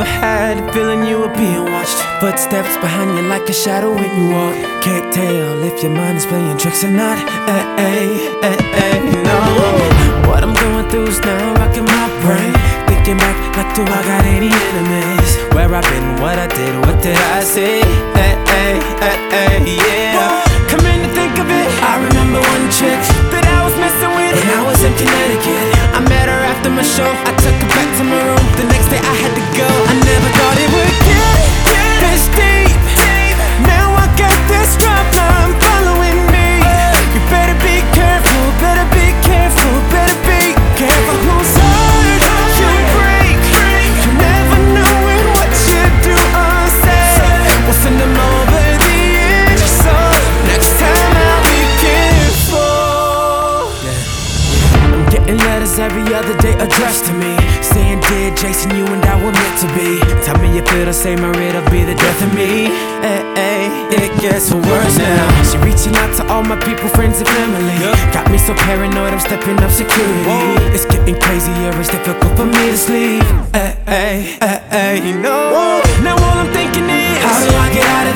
had a feeling you were being watched. Footsteps behind you like a shadow when you walk. Can't tell if your mind is playing tricks or not. No. What I'm going through is now rocking my brain. Thinking back, like, do I got any enemies? Where I've been, what I did, what did I say? Yeah. Come in to think of it, I remember one chick that I was messing with, and I was in Connecticut. I met her after my show, I took her back to my room. The next day I had to go. I never thought it would get this deep. Now I got this problem following me. You better be careful, better be careful, better be careful whose heart you break. You never know when what you do or say will send them over the edge. So next time I'll be careful. I'm getting letters every other day addressed to me, saying, dear Jason, you and I were meant to be. Tell me you feel the same, or it'll be the death of me. It gets worse now. She reaching out to all my people, friends and family. Got me so paranoid, I'm stepping up security. It's getting crazier, it's difficult for me to sleep. You know, now all I'm thinking is, how do I get out of